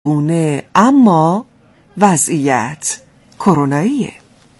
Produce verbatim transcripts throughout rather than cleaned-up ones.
گونه اما وضعیت کروناییه.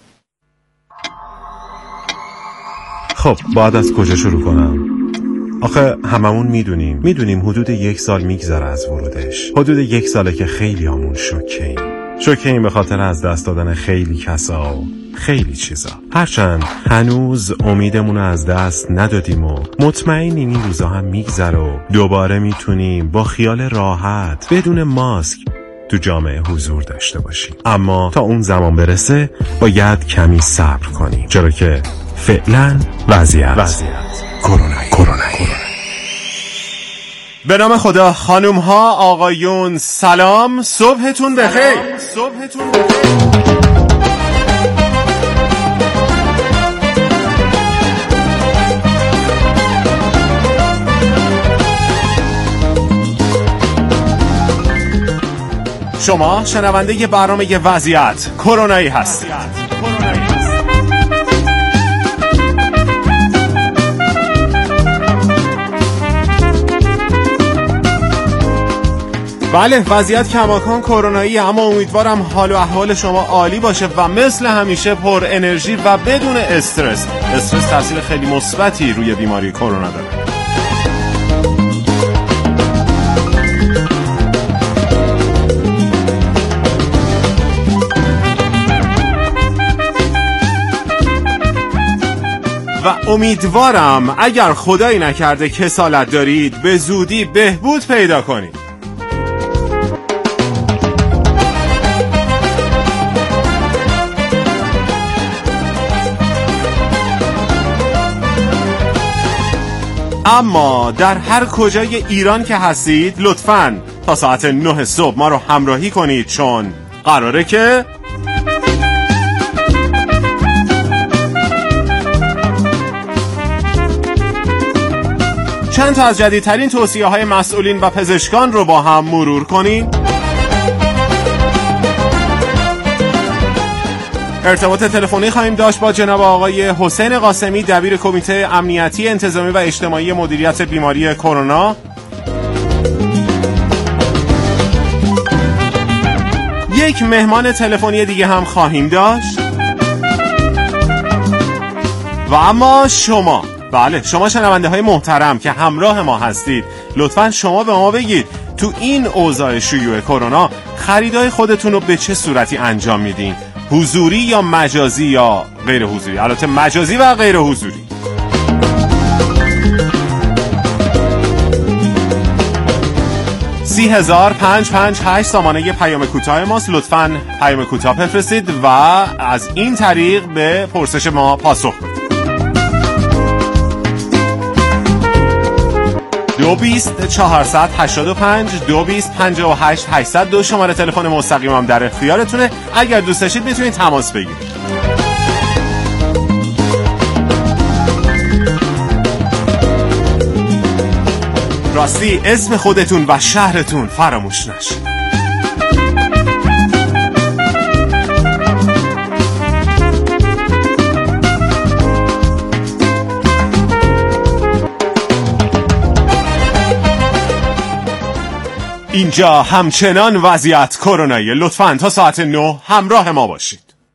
خب باید از کجا شروع کنم؟ آخه هممون میدونیم میدونیم حدود یک سال میگذره از ورودش. حدود یک ساله که خیلی همون شوکه ایم شوکه ایم به خاطر از دست دادن خیلی کسا و خیلی چیزا. هرچند هنوز امیدمون رو از دست ندادیم و مطمئنیم این روزا هم میگذره و دوباره میتونیم با خیال راحت بدون ماسک تو جامعه حضور داشته باشیم. اما تا اون زمان برسه باید کمی صبر کنیم، چرا که فعلا وضعیت وضعیت کرونایی کرونایی. به نام خدا. خانوم ها آقایون سلام، صبحتون بخیر. صبحتون بخیر. شما شنونده برنامه وضعیت کرونایی هستید. بله، وضعیت کماکان کرونایی، اما امیدوارم حال و احوال شما عالی باشه و مثل همیشه پر انرژی و بدون استرس. استرس تاثیر خیلی مثبتی روی بیماری کرونا داره. و امیدوارم اگر خدایی نکرده کسالت دارید به زودی بهبود پیدا کنید. اما در هر کجای ایران که هستید لطفاً تا ساعت نه صبح ما رو همراهی کنید، چون قراره که چند تا از جدیدترین توصیه های مسئولین و پزشکان رو با هم مرور کنیم. ارتباط تلفنی خواهیم داشت با جناب آقای حسین قاسمی، دبیر کمیته امنیتی انتظامی و اجتماعی مدیریت بیماری کرونا. یک مهمان تلفنی دیگه هم خواهیم داشت. و اما شما، بله شما شنونده های محترم که همراه ما هستید، لطفاً شما به ما بگید تو این اوضاع شیوع کرونا خریدای خودتون رو به چه صورتی انجام میدین؟ حضوری یا مجازی یا غیر حضوری؟ البته مجازی و غیر حضوری. سی هزار پنج پنج هشت سامانه پیام کوتاه ماست. لطفاً پیام کوتاه بفرستید و از این طریق به پرسش ما پاسخ بدید. دو بیست چهارصد هشتاد و پنج دو بیست پنجاه و هشت هشتصد دو شماره تلفن مستقیم هم در اختیارتونه. اگر دوست داشتید میتونید تماس بگیرید. راستی اسم خودتون و شهرتون فراموش نشه. اینجا همچنان وضعیت کرونایی. لطفاً تا ساعت نه همراه ما باشید.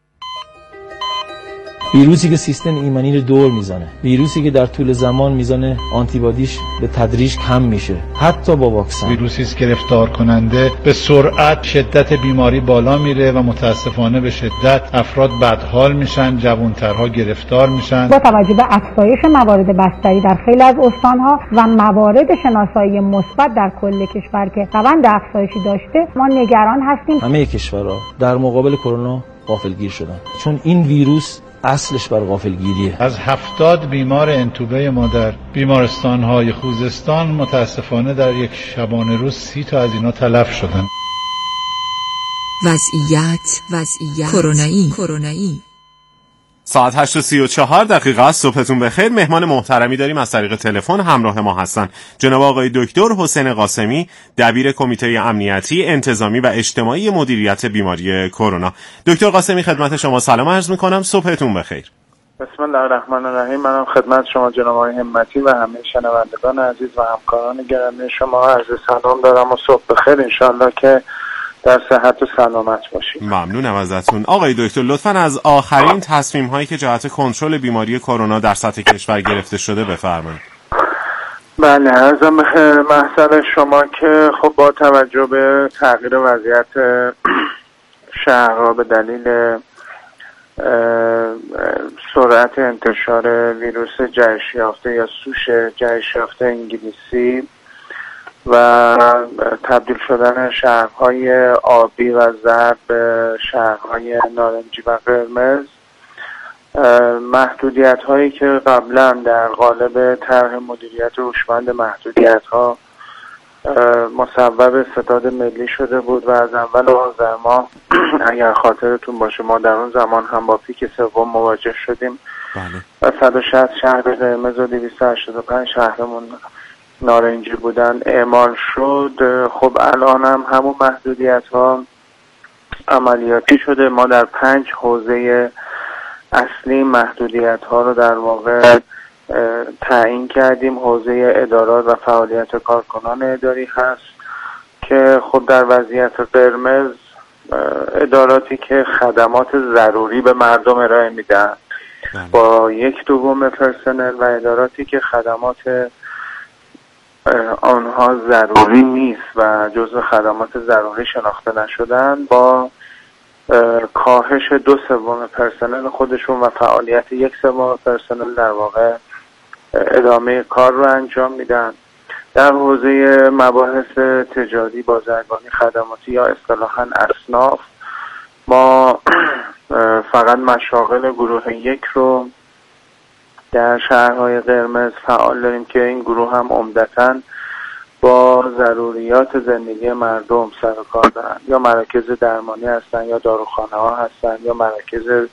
ویروسی که سیستم ایمنی رو دور میزنه، ویروسی که در طول زمان میزان آنتیبادیش به تدریج کم میشه، حتی با واکسن. ویروسی است گرفتار کننده، به سرعت شدت بیماری بالا میره و متاسفانه به شدت افراد بدحال میشن، جوانترها گرفتار میشن. با توجه به افزایش موارد بستری در خیلی از استانها و موارد شناسایی مثبت در کل کشور که روند افزایشی داشته، ما نگران هستیم. همه کشورها در مقابل کرونا غافلگیر شدن، چون این ویروس اصلش بر غافلگیریه. از هفتاد بیمار انتوبه ما در بیمارستان‌های خوزستان متاسفانه در یک شبانه روز سی تا از اینا تلف شدن. وضعیت وضعیت کرونایی کرونایی. ساعت هشت و سی و چهار دقیقه است. صبحتون بخیر. مهمان محترمی داریم از طریق تلفن همراه ما هستن جناب آقای دکتر حسین قاسمی، دبیر کمیته امنیتی انتظامی و اجتماعی مدیریت بیماری کرونا. دکتر قاسمی خدمت شما سلام عرض میکنم. صبحتون بخیر. بسم الله الرحمن الرحیم. منم خدمت شما جناب آقای همتی و همه شنوندگان عزیز و همکاران گرامی شما عرض سلام دارم و صبح بخیر. انشالله که در صحت و سلامت باشید. ممنونم ازتون آقای دکتر. لطفاً از آخرین تصمیم هایی که جهت کنترل بیماری کرونا در سطح کشور گرفته شده بفرمایید. بله، عرضم به محضر شما که خب با توجه به تغییر وضعیت شهرها به دلیل سرعت انتشار ویروس جهش یافته یا سوش جهش یافته انگلیسی و تبدیل شدن شهرهای آبی و زرد به شهرهای نارنجی و قرمز، محدودیت هایی که قبلا در قالب طرح مدیریت هوشمند محدودیت ها مسبب ستاد ملی شده بود و از اول آذر ماه اگر خاطرتون باشه ما در اون زمان هم با پیک سوم مواجه شدیم و صد و شصت شهر قرمز و دویست و هشتاد و پنج شهرمون نارنجی بودن اعمال شد. خب الان هم همون محدودیت ها عملیاتی شده. ما در پنج حوزه اصلی محدودیت ها رو در واقع تعیین کردیم. حوزه ادارات و فعالیت کارکنان اداری هست که خب در وضعیت قرمز اداراتی که خدمات ضروری به مردم ارائه میدن با یک دوم پرسنل و اداراتی که خدمات آنها ضروری نیست و جزو خدمات ضروری شناخته نشدن با کاهش دو سوم پرسنل خودشون و فعالیت یک سوم پرسنل در واقع ادامه کار رو انجام میدن. در حوزه مباحث تجاری، بازرگانی، خدماتی یا اصطلاحاً اصناف ما فقط مشاغل گروه یک رو در شهرهای قرمز فعال داریم که این گروه هم عمدتاً با ضروریات زندگی مردم سر و کار دارن، یا مراکز درمانی هستن یا داروخانه ها هستن یا مراکز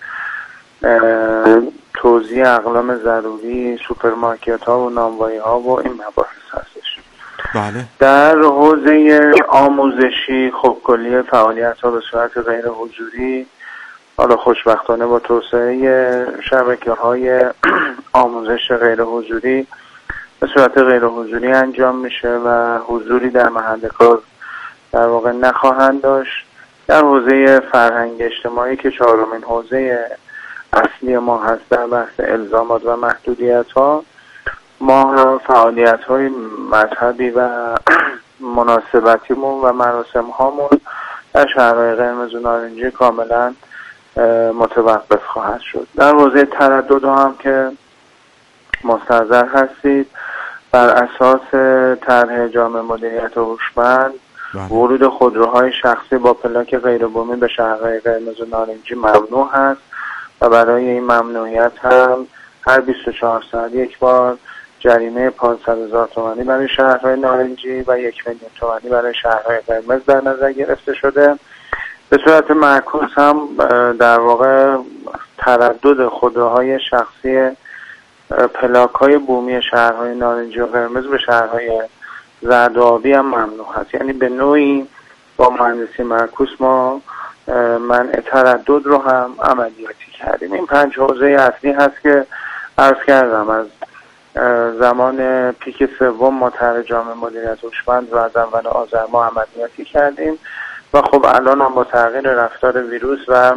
توزیع اقلام ضروری، سوپرمارکت ها و نانوایی ها و این مباحث هستش. بله. در حوزه آموزشی خب کلیه فعالیت ها به صورت غیر حضوری، حالا خوشبختانه با توسعه شبکه های آموزش غیر حضوری به صورت غیر حضوری انجام میشه و حضوری در محل کار در واقع نخواهند داشت. در حوزه فرهنگ اجتماعی که چهارمین حوزه اصلی ما هست در بحث الزامات و محدودیت ها، ما فعالیت های مذهبی و مناسبتیمون و مراسم هامون در شهرهای قرمز و نارنجی کاملا متوقف خواهد شد. در حوزه تردد هم که مستحضر هستید، بر اساس طرح جامع مدیریت هوشمند ورود خودروهای شخصی با پلاک غیر بومی به شهرهای قرمز و نارنجی ممنوع هست و برای این ممنوعیت هم هر بیست و چهار ساعت یک بار جریمه پانصد هزار تومانی برای شهرهای نارنجی و یک میلیون تومانی برای شهرهای قرمز در نظر گرفته شده. به صورت معکوس هم در واقع تردد خودروهای شخصی پلاک های بومی شهرهای نارنجی و قرمز به شهرهای زرد و آبی هم ممنوع هست. یعنی به نوعی با مهندسی معکوس ما منع تردد رو هم عملیاتی کردیم. این پنج حوزه اصلی هست که عرض کردم از زمان پیک سوم ما طرح جامع مدیریت هوشمند رو از اول آذر ماه عملیاتی کردیم و خب الان هم با تغییر رفتار ویروس و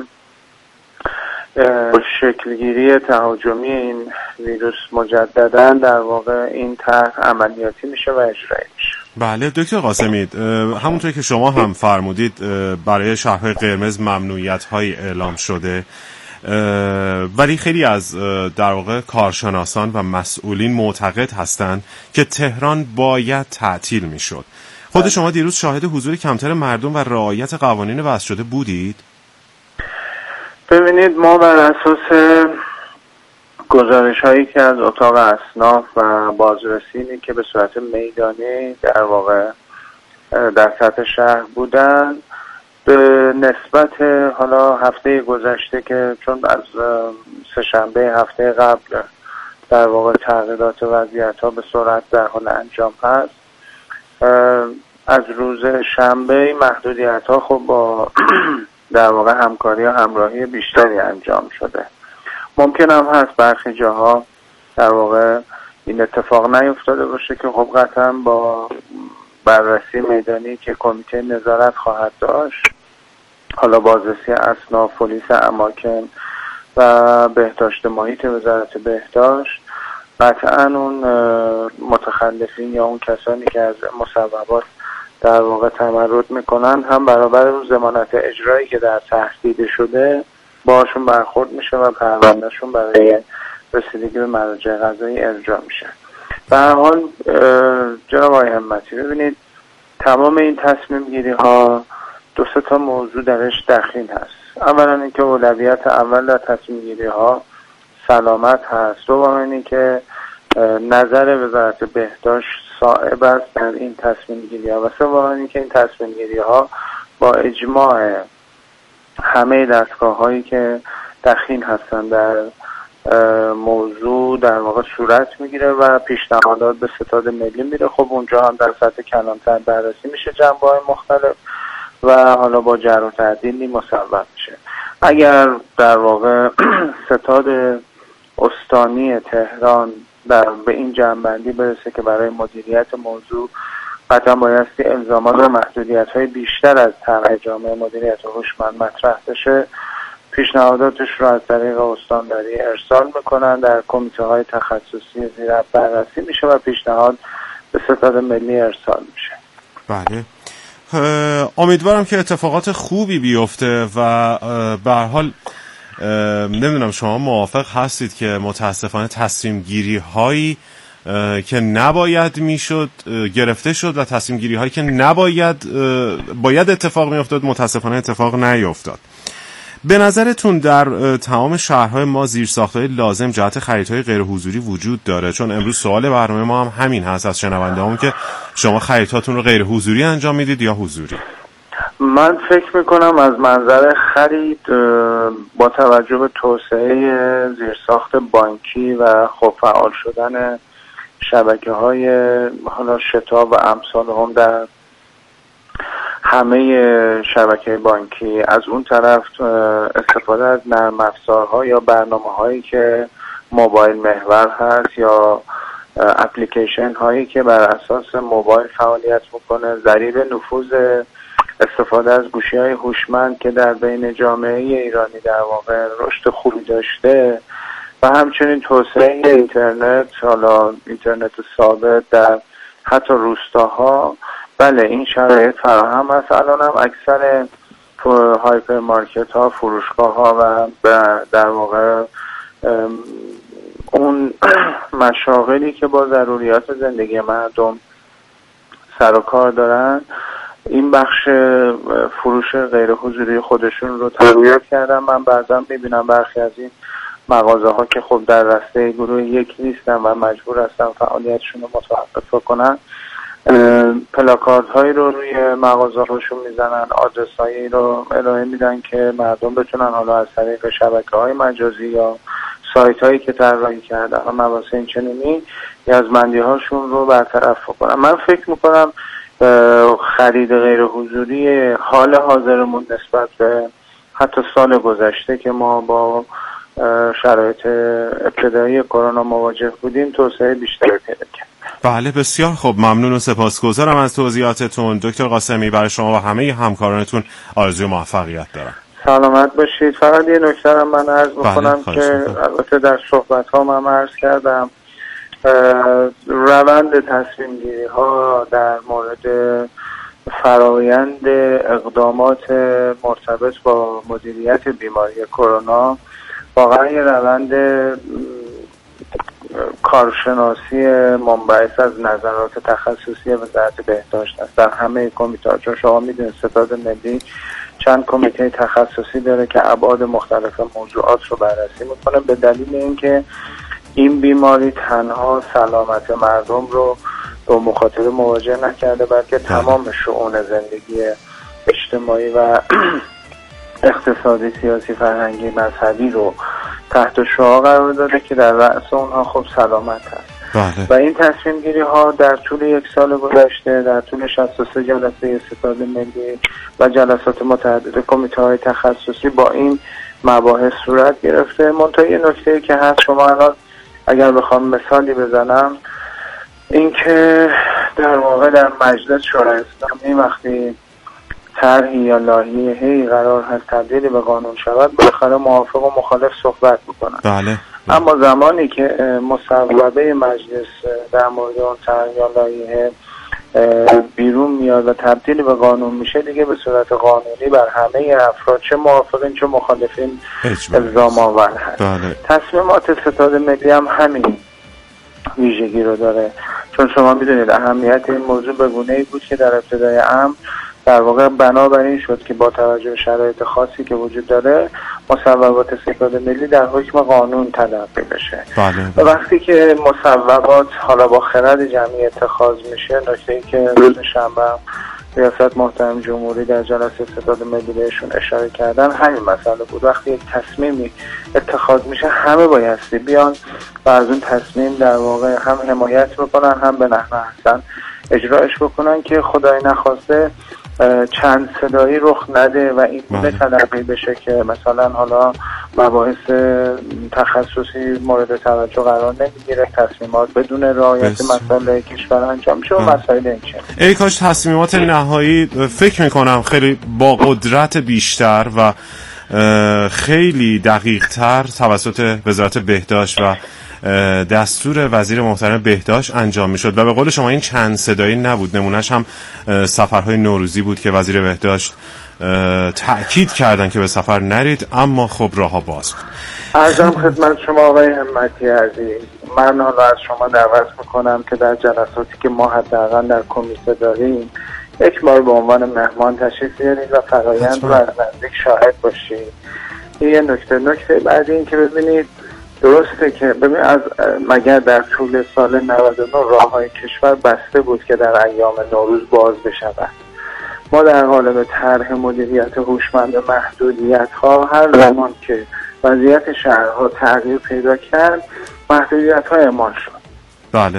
شکلگیری تهاجمی این ویروس مجددا در واقع این طرح عملیاتی میشه و اجرایی میشه. بله دکتر قاسمی، همونطور که شما هم فرمودید برای شهرهای قرمز ممنوعیت های اعلام شده، ولی خیلی از در واقع کارشناسان و مسئولین معتقد هستند که تهران باید تعطیل میشد. خود شما دیروز شاهد حضور کمتر مردم و رعایت قوانین وضع شده بودید؟ ببینید، ما بر اساس گزارش هایی که از اتاق اصناف و بازرسینی که به صورت میدانی در واقع در سطح شهر بودن، به نسبت حالا هفته گذشته که چون از سه شنبه هفته قبل در واقع تغییرات وضعیت ها به سرعت در حال انجام هست، از روز شنبه محدودیت ها خب با در واقع همکاری و همراهی بیشتری انجام شده. ممکن هم هست برخی جاها در واقع این اتفاق نیفتاده باشه که خب قطعا با بررسی میدانی که کمیته نظارت خواهد داشت، حالا بازرسی اسناد، پلیس اماکن و بهداشت محیط وزارت بهداشت، قطعا اون متخلفین یا اون کسانی که از مصوبات در واقع تمرد میکنن هم برابر اون ضمانت اجرایی که در تهدید شده باشون برخورد میشه و پروندهشون برای رسیدگی به مراجع قضایی ارجاع میشه. به هر حال جناب آقای همتی، ببینید تمام این تصمیم گیری ها دو سه تا موضوع درش دخیل هست. اولا اینکه اولویت اول در تصمیم گیری ها سلامت هست، دوم اینکه نظر وزارت بهداشت صائب است در این تصمیم گیری ها و سوم اینکه این تصمیم گیری ها با اجماع همه دستگاه هایی که دخیل هستند در موضوع در واقع صورت میگیره و پیشنهادات به ستاد ملی میره. خب اونجا هم در سطح کلانتر بررسی میشه جنبه های مختلف و حالا با جر و تعدیلی مصوب میشه. اگر در واقع ستاد استانی تهران در به این جنبندی برسه که برای مدیریت موضوع قطعا بایستی الزامات و محدودیت های بیشتر از طرح جامعه مدیریت هوشمند مطرح بشه، پیشنهاداتش رو از طریق استانداری ارسال میکنن، در کمیته های تخصصی زیر بررسی میشه و پیشنهاد به ستاد ملی ارسال میشه. بله، امیدوارم که اتفاقات خوبی بیفته و به هر حال نمیدونم شما موافق هستید که متاسفانه تصمیم گیری هایی که نباید میشد گرفته شد و تصمیم گیری هایی که نباید باید اتفاق میافتاد متاسفانه اتفاق نیفتاد. به نظرتون در تمام شهرهای ما زیرساخت‌های لازم جهت خریدهای غیر حضوری وجود داره؟ چون امروز سوال برنامه ما هم همین هست از شنونده‌هامون که شما خریدهاتون رو غیر حضوری انجام میدید یا حضوری؟ من فکر میکنم از منظر خرید با توجه به توسعه زیرساخت بانکی و خب فعال شدن شبکه‌های حالا شتاب و امثال هم در همه شبکه بانکی، از اون طرف استفاده از نرم افزارها یا برنامه‌هایی که موبایل محور هست یا اپلیکیشن هایی که بر اساس موبایل فعالیت میکنه، ضریب نفوذ استفاده از گوشی‌های هوشمند که در بین جامعه ایرانی در واقع رشد خوبی داشته و همچنین توسعه اینترنت، حالا اینترنت ثابت در حتی روستاها، بله این شرایط فراهم است. الان هم اکثر هایپر مارکت ها، فروشگاه ها و در واقع اون مشاغلی که با ضروریات زندگی مردم سر و کار دارن این بخش فروش غیر حضوری خودشون رو تقویت کردن. من بعضا میبینم برخی از این مغازه ها که خب در رسته گروه یک نیستن و مجبور هستن فعالیتشون رو متوقف کنن، پلاکارد هایی رو روی مغازه هاشون میزنن، آدرس هایی رو ارائه میدن که مردم بتونن حالا از طریق شبکه های مجازی یا سایت هایی که طراحی کردن و مباحث این چنینی نیازمندی هاشون رو برطرف کنن. من فکر میکنم خرید غیر حضوری حال حاضرمون نسبت به حتی سال گذشته که ما با شرایط ابتدایی کرونا مواجه بودیم توسعه بیشتری پیدا کرد. بله بسیار خوب، ممنون و سپاسگزارم از توضیحاتتون دکتر قاسمی. برای شما و همه همکارانتون آرزوی موفقیت دارم. سلامت باشید. فقط یه نکته رو من عرض می‌کنم که البته در صحبت ها من عرض کردم، روند تصمیم گیری ها در مورد فرایند اقدامات مرتبط با مدیریت بیماری کرونا واقعا یه روند کارشناسی منبعث از نظرات تخصصی وزارت بهداشت است در همه کمیته. چون شما میدونید ستاد ملی چند کمیته تخصصی داره که ابعاد مختلف موضوعات رو بررسی میکنه به دلیل اینکه این بیماری تنها سلامت مردم رو با مخاطره مواجه نکرده بلکه تمام شؤون زندگی اجتماعی و اقتصادی، سیاسی، فرهنگی، مذهبی رو تحت شعاع قرار داده که در رأس اونها خب سلامت هست. بله. و این تصمیم گیری ها در طول یک سال گذشته در طول شصت و سه جلسه ستاد ملی و جلسات متعدد کمیته های تخصصی با این مباحث صورت گرفته. منتها یه نکته که هست، شما الان اگر بخوام مثالی بزنم این که در واقع در مجلس شورای اسلامی وقتی طرحی یا لایحه‌ای قرار هست تبدیل به قانون شود، بالاخره موافق و مخالف صحبت میکنن. بله. اما زمانی که مصوبه مجلس در مورد اون طرح یا لایحه بیرون میاد و تبدیل به قانون میشه، دیگه به صورت قانونی بر همه افراد چه موافقین چه مخالفین الزام آور هست. بله. تصمیمات ستاد ملی هم همین ویژگی رو داره، چون شما میدونید اهمیت این موضوع به گونه‌ای بود که در ابتدای امر در واقع بنابراین شد که با توجه به شرایط خاصی که وجود داره مصوبات ستاد ملی در حکم قانون تلقی بشه. بله. و وقتی که مصوبات حالا با خرد جمعی اتخاذ میشه، نکته‌ای که روز شنبه ریاست محترم جمهوری در جلسه ستاد ملی بهشون اشاره کردن همین مسئله بود. وقتی یک تصمیمی اتخاذ میشه همه بایستی بیان و از اون تصمیم در واقع هم حمایت بکنن هم به نحو احسن اجراش بکنن که خدای نخواسته چند صدایی رخ نده و این گونه تلقی بشه که مثلا حالا مباحث تخصصی مورد توجه قرار نمیگیره، تصمیمات بدون رعایت مسائل کشور انجام میشه و مسائل این چه. ای کاش تصمیمات نهایی فکر میکنم خیلی با قدرت بیشتر و خیلی دقیق تر توسط وزارت بهداشت و دستور وزیر محترم بهداشت انجام میشد و به قول شما این چند صدایی نبود. نمونهش هم سفرهای نوروزی بود که وزیر بهداشت تأکید کردن که به سفر نرید، اما خب راهها باز بود. عرضم خدمت شما آقای همتی عزیز، من حالا از شما دعوت میکنم که در جلساتی که ما حداقل در کمیته داریم یک بار به عنوان مهمان تشریف بیارید و فرایند رو از نزدیک شاهد باشید. این یه نکته نکته بعد این که ببینید درسته که ببین از مگر در طول سال نود و نه راههای کشور بسته بود که در ایام نوروز باز بشود. ما در قالب طرح مدیریت هوشمند محدودیت ها هر زمان که وضعیت شهرها تغییر پیدا کرد محدودیت ها اعمال شد. بله.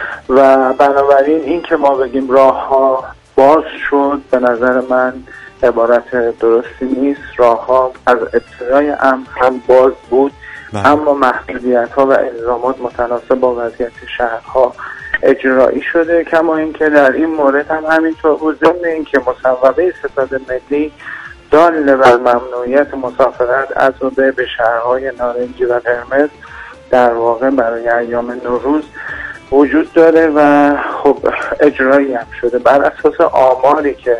و بنابراین این که ما بگیم راه ها باز شد به نظر من عبارت درستی نیست. راه ها از ابتدای امر هم باز بود، بله. اما محدودیت ها و الزامات متناسب با وضعیت شهرها اجرایی شده. کما اینکه در این مورد هم همینطور بود، ضمن اینکه مصوبه ستاد ملی دال بر ممنوعیت مسافرت از و به به شهرهای نارنجی و قرمز در واقع برای ایام نوروز وجود داره و خب اجرایی هم شده بر اساس آماری که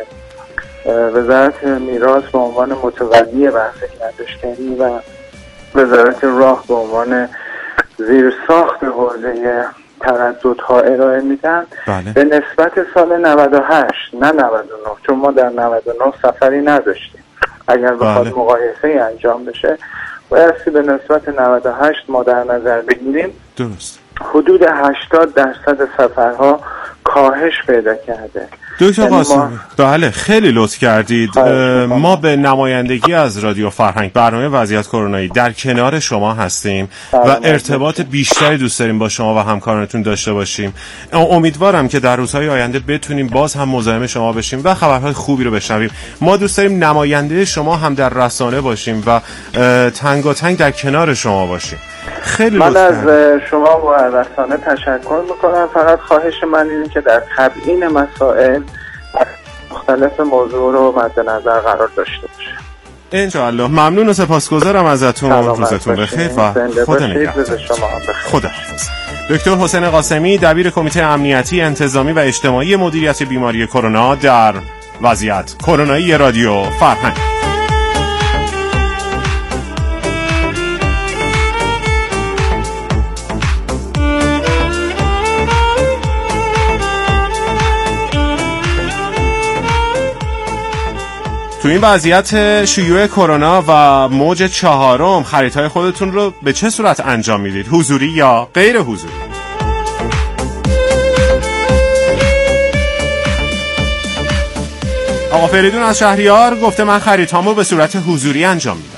وزارت میراث به عنوان متولی بحث گردشگری و وزارت راه به عنوان زیرساخت حوزه ترددها ارائه میدن. بله. به نسبت سال نود و هشت نه نود و نه، چون ما در نود و نه سفری نداشتیم، اگر بخواد بله. مقایسه انجام بشه بایستی به نسبت نود و هشت ما در نظر بگیریم درست حدود هشتاد درصد سفرها کاهش پیدا کرده. دکتر قاسمی ما... بله خیلی لطف کردید. ما به نمایندگی از رادیو فرهنگ برنامه وضعیت کرونایی در کنار شما هستیم و ارتباط بیشتری دوست داریم با شما و همکارانتون داشته باشیم. امیدوارم که در روزهای آینده بتونیم باز هم مزاحم شما بشیم و خبرهای خوبی رو بشنویم. ما دوست داریم نماینده شما هم در رسانه باشیم و تنگاتنگ در کنار شما باشیم. خیلی من از شما و رسانه تشکر میکنم. فقط خواهش من اینه که در تبیین مسائل مختلف موضوع رو مد نظر قرار داشته باشه. انشاءالله. ممنون و سپاسگزارم ازتون. روزتون بخیر و خدا نگهدار. خدا حافظ. دکتر حسین قاسمی دبیر کمیته امنیتی انتظامی و اجتماعی مدیریت بیماری کرونا در وضعیت کرونایی رادیو فرهنگ. تو این وضعیت شیوع کرونا و موج چهارم خریدهای خودتون رو به چه صورت انجام میدید؟ حضوری یا غیر حضوری؟ آقا فریدون از شهریار گفته من خریدهامو به صورت حضوری انجام میدم.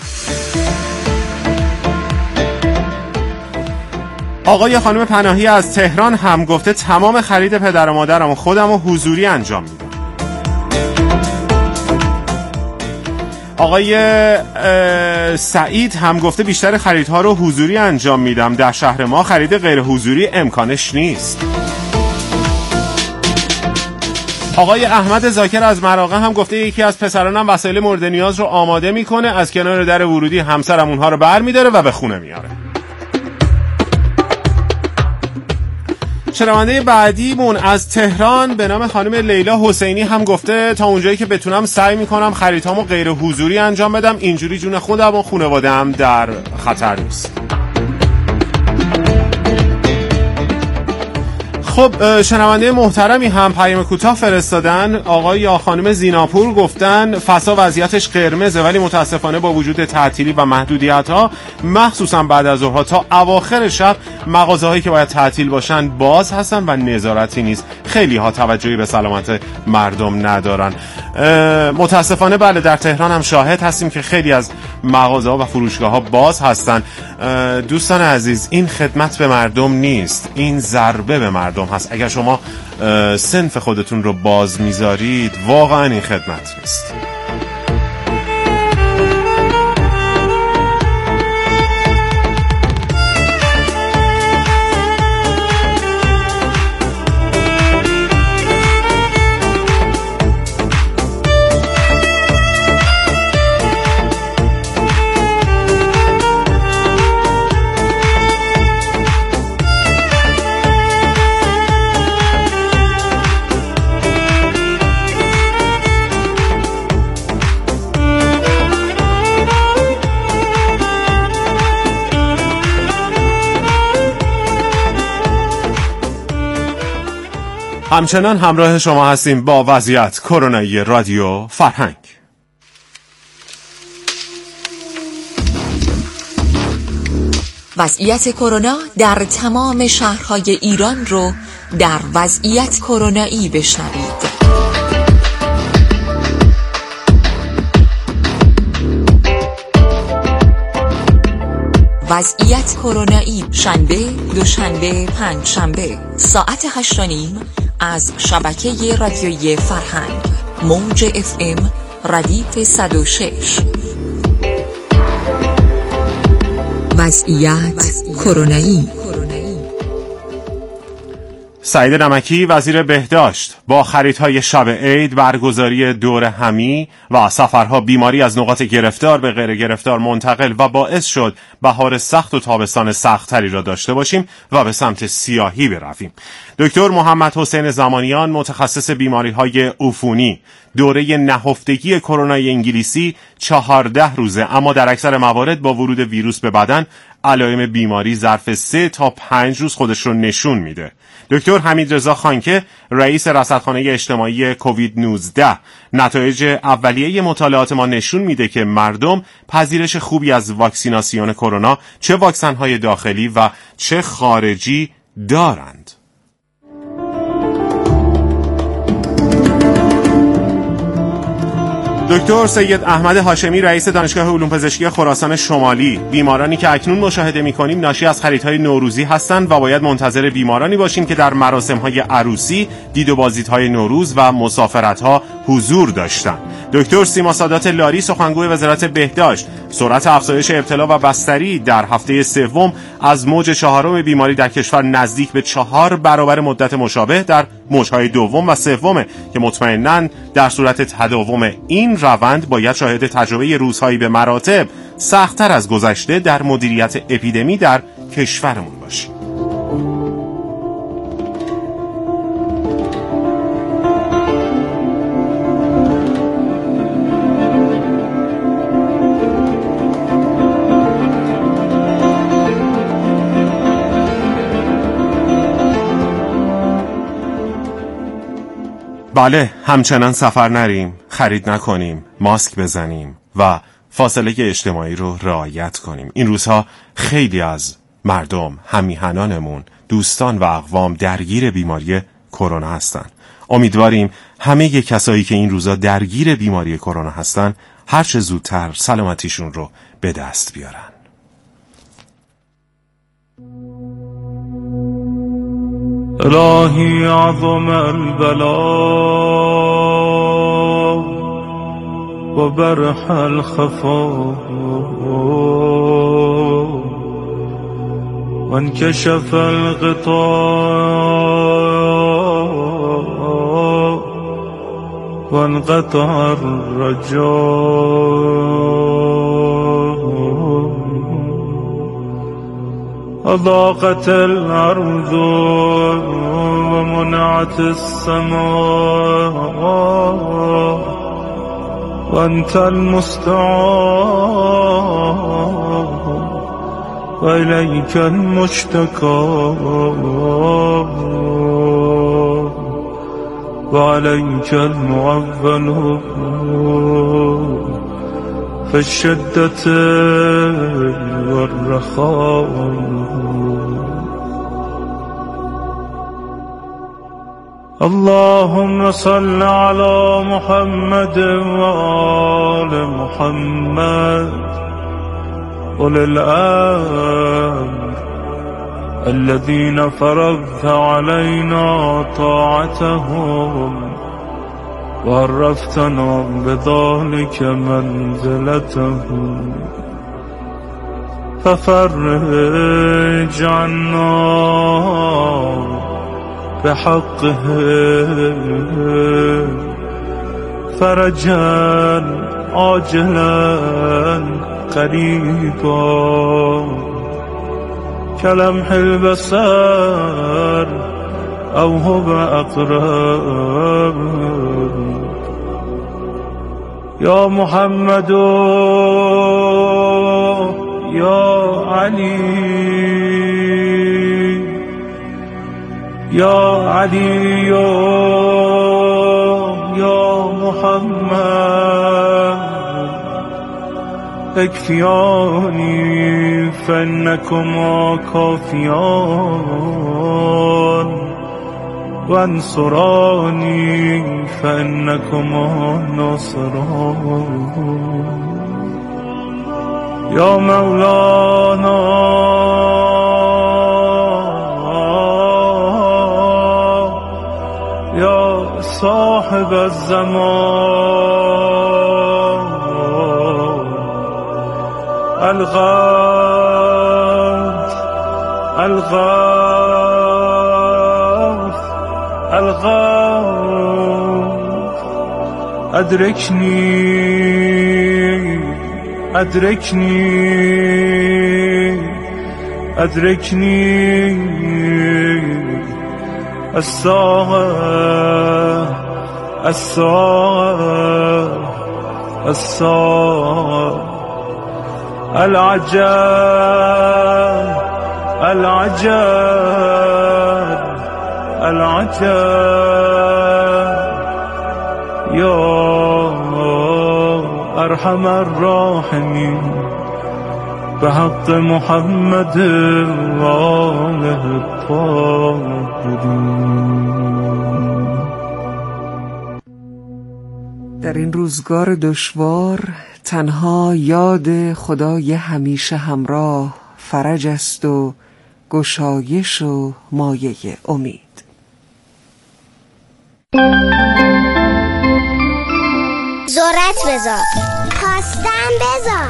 آقای خانم پناهی از تهران هم گفته تمام خرید پدر و مادرم و خودم رو حضوری انجام میدم. آقای سعید هم گفته بیشتر خریدها رو حضوری انجام میدم. در شهر ما خرید غیر حضوری امکانش نیست. آقای احمد زاکر از مراغه هم گفته یکی از پسرانم وسایل مورد نیاز رو آماده میکنه، از کنار در ورودی همسرم اونها رو برمی‌داره و به خونه میاره. شنونده بعدیمون از تهران به نام خانم لیلا حسینی هم گفته تا اونجایی که بتونم سعی میکنم خریدهامو غیر حضوری انجام بدم، اینجوری جون خودم و خانواده‌ام در خطر نیست. خب شنونده محترمی هم پیام کوتاه فرستادن. آقای یا خانم زیناپور گفتن فضا وضعیتش قرمزه، ولی متاسفانه با وجود تعطیلی و محدودیت‌ها مخصوصا بعد از ظهر تا اواخر شب مغازه‌هایی که باید تعطیل باشن باز هستن و نظارتی نیست. خیلی ها توجهی به سلامت مردم ندارن. متاسفانه بله در تهران هم شاهد هستیم که خیلی از مغازه‌ها و فروشگاه‌ها باز هستن. دوستان عزیز، این خدمت به مردم نیست، این ضربه به مردم هست. اگر شما صنف خودتون رو باز میذارید واقعا این خدمت نیست. همچنان همراه شما هستیم با وضعیت کرونایی رادیو فرهنگ. وضعیت کرونا در تمام شهرهای ایران رو در وضعیت کرونایی بشنوید. وضعیت کرونایی شنبه، دوشنبه، پنجشنبه ساعت هشت و نیم از شبکه رادیویی فرهنگ موج اف ام ردیف صد و شش. وضعیت کرونایی. سعید نمکی وزیر بهداشت با خریدهای شب عید، برگزاری دور همی و سفرها بیماری از نقاط گرفتار به غیر گرفتار منتقل و باعث شد بهار سخت و تابستان سخت‌تری را داشته باشیم و به سمت سیاهی برویم. دکتر محمد حسین زمانیان متخصص بیماری‌های عفونی، دوره نهفتگی کرونای انگلیسی چهارده روزه، اما در اکثر موارد با ورود ویروس به بدن علائم بیماری ظرف سه تا پنج روز خودش رو نشون میده. دکتر حمیدرضا خانکه رئیس رصدخانه اجتماعی کووید نوزده، نتایج اولیه مطالعات ما نشون میده که مردم پذیرش خوبی از واکسیناسیون کرونا، چه واکسن‌های داخلی و چه خارجی دارند. دکتر سید احمد هاشمی رئیس دانشگاه علوم پزشکی خراسان شمالی: بیمارانی که اکنون مشاهده می‌کنیم ناشی از خریدهای نوروزی هستند و باید منتظر بیمارانی باشیم که در مراسم‌های عروسی، دید و بازدیدهای نوروز و مسافرت‌ها حضور داشتند. دکتر سیما سادات لاری سخنگوی وزارت بهداشت: سرعت افزایش ابتلا و بستری در هفته سوم از موج چهارم بیماری در کشور نزدیک به چهار برابر مدت مشابه در موج‌های دوم و سومه که مطمئناً در صورت تداوم این روند باید شاهد تجربه روزهایی به مراتب سخت‌تر از گذشته در مدیریت اپیدمی در کشورمون باشیم. بله، همچنان سفر نریم، خرید نکنیم، ماسک بزنیم و فاصله اجتماعی رو رعایت کنیم. این روزها خیلی از مردم، همیهنانمون، دوستان و اقوام درگیر بیماری کرونا هستند. امیدواریم همه کسایی که این روزها درگیر بیماری کرونا هستن هر چه زودتر سلامتیشون رو به دست بیارن. الهی عظم البلا و برح الخفا و انکشف الغطاء وانقطع الرجاء وضاقت الأرض ومنعت السماء وأنت المستعان وإليك المشتكى وعليك المعول في الشدة والرخاء. اللهم صل على محمد وآل محمد أولي الأمر الذين فرضت علينا طاعتهم وعرفتنا بذلك منزلتهم ففرج عنا بحقه فرجا عاجلا قريبا كلمح البصر أو هو أقرب. يا محمد يا علي يا علي يا محمد اكفياني فإنكما كافيان وانصراني فإنكما ناصران. يا مولانا يا صاحب الزمان الغوث الغوث الغوث أدركني أدركني أدركني الساعة الساعة الساعة العجاب العجاب العجاب. يا أرحم الراحمين بحق محمد وآله الطاهرين. در این روزگار دشوار تنها یاد خدای همیشه همراه فرج است و گشایش و مایه امید. ذرت بذار، خواستم بذار.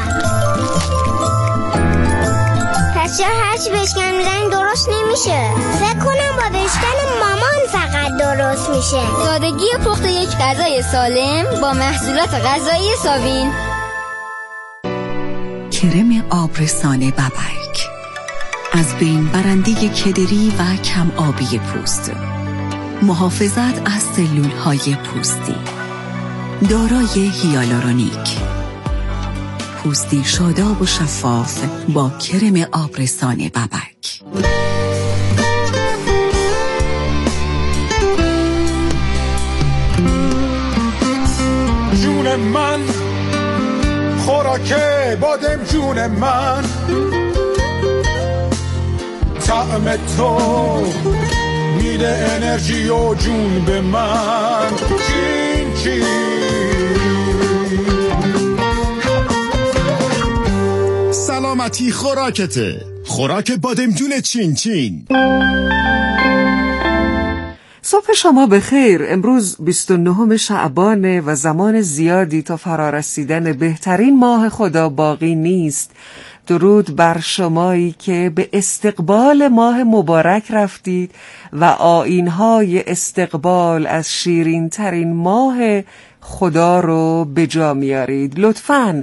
پس چرا هرچی بشکن میزنی درست نمیشه؟ فکر کنم با بشکن مامان فقط درست میشه. سادگی پخت یک غذای سالم با محصولات غذایی ساوین. کرم آبرسان ببک از بین برنده کدری و کم آبی پوست، محافظت از سلول های پوستی، دارای هیالورونیک، پوستی شاداب و شفاف با کرم آبرسان ببک. جون من خوراک بادم، جون من طعم تو میده انرژی و جون به من. چین چین سلامتی خوراکته، خوراک بادمجون چین چین. صبح شما بخیر. امروز بیست و نهم شعبان و زمان زیادی تا فرارسیدن بهترین ماه خدا باقی نیست. درود بر شمایی که به استقبال ماه مبارک رفتید و آیین‌های استقبال از شیرین ترین ماه خدا رو به جا میارید. لطفاً